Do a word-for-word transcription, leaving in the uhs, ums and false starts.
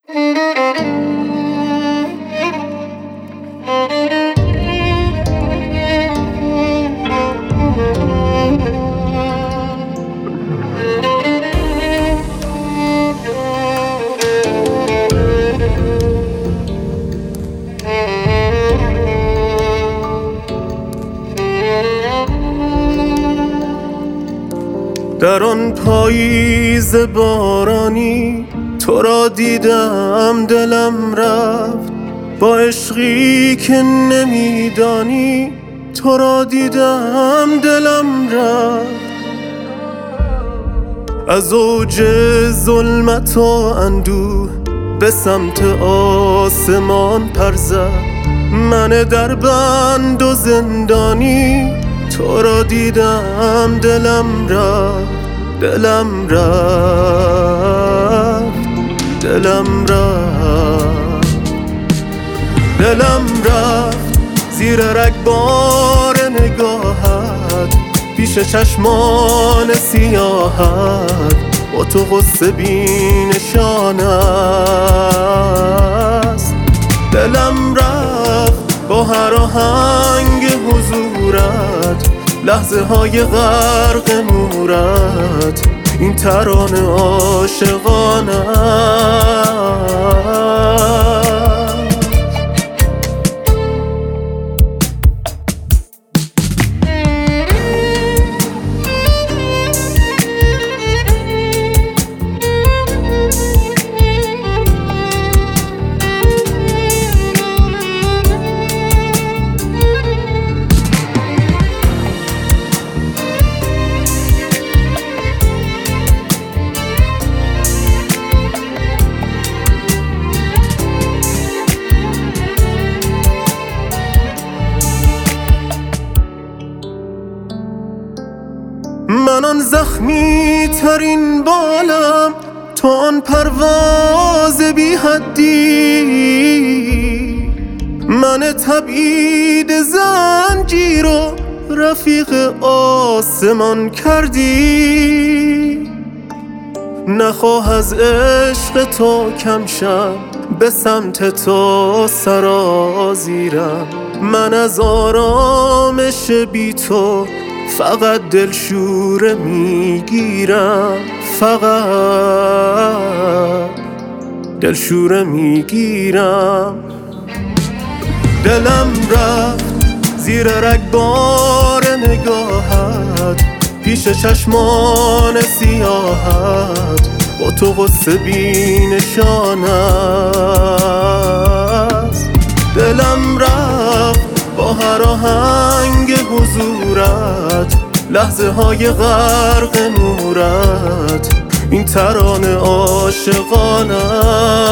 در آن پاییز بارانی تو را دیدم، دلم رفت با عشقی که نمیدانی. تو را دیدم، دلم رفت از اوج ظلمت و اندوه به سمت آسمان پر زد. من در بند و زندانی تو را دیدم، دلم رفت، دلم رفت، دلم رفت، دلم رفت زیر رگبار نگاهت، پیش چشمان سیاهت، با تو غصه بی نشان است. دلم رفت با هر آهنگ حضورت، لحظه های غرق نورت، این ترانه عاشقانه است. من آن زخمی ترین بالم، تو آن پرواز بی حدی، من تبعید زنجیر و رفیق آسمان کردی. نخواه از عشق تو کم شم، به سمت تو سرازیرم. من از آرامش بی تو فقط دلشوره میگیرم، فقط دلشوره میگیرم. دلم رفت زیر رگبار نگاهت، پیش چشمان سیاهت، با تو غصه بی نشان است. دلم رفت با هر آهنگ حضورت، لحظه های غرق نورت، این ترانه عاشقانه